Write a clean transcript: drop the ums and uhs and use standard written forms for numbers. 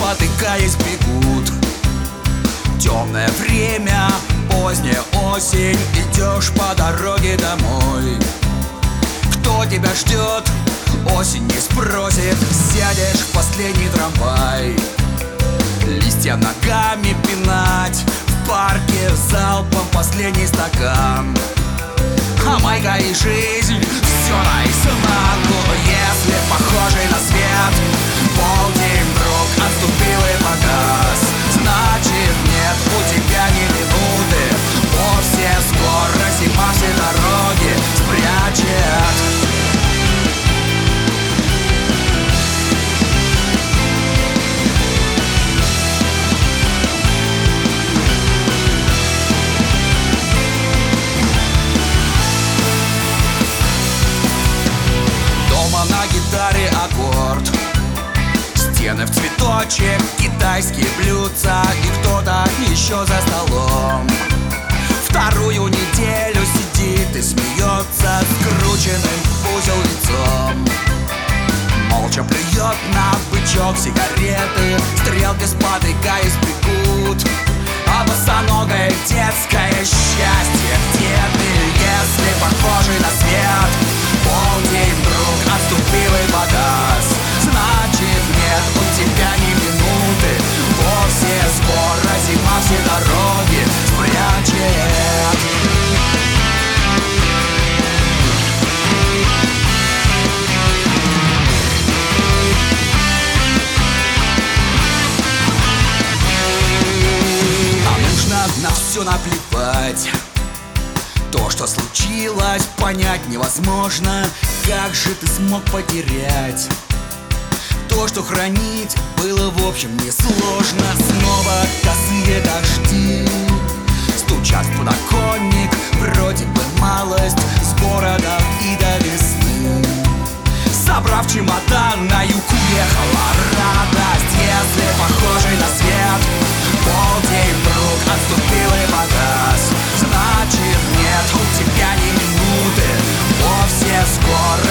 спотыкаясь, бегут. Темное время, поздняя осень, идешь по дороге домой. Кто тебя ждет, осень не спросит, сядешь в последний трамвай. Листья ногами пинать, в парке залпом последний стакан. А майка и жизнь все наизнанку. Если похожий на свет, полдень вдруг отступил и погас, значит нет у тебя ни минуты. Вовсе скоро зима все дороги спрячет. На гитаре аккорд, стены в цветочек, китайские блюдца и кто-то еще за столом. Вторую неделю сидит и смеется скрученным в узел лицом. Молча плюет на бычок сигареты, стрелки спотыкаясь бегут. А босоногое детское счастье где ты, если похожий на свет? Полдень вдруг отступил и погас, значит нет у тебя ни минуты. Вовсе скоро зима все дороги спрячет. На все наплевать. То, что случилось, понять невозможно. Как же ты смог потерять? То, что хранить было в общем несложно. Снова косые дожди стучат в подоконник. Вроде бы малость с города и до весны. Собрав чемодан, на юг уехала радость. Если похожий на свет, полдень вдруг отступил и погас, значит нет у тебя ни минуты. Вовсе скоро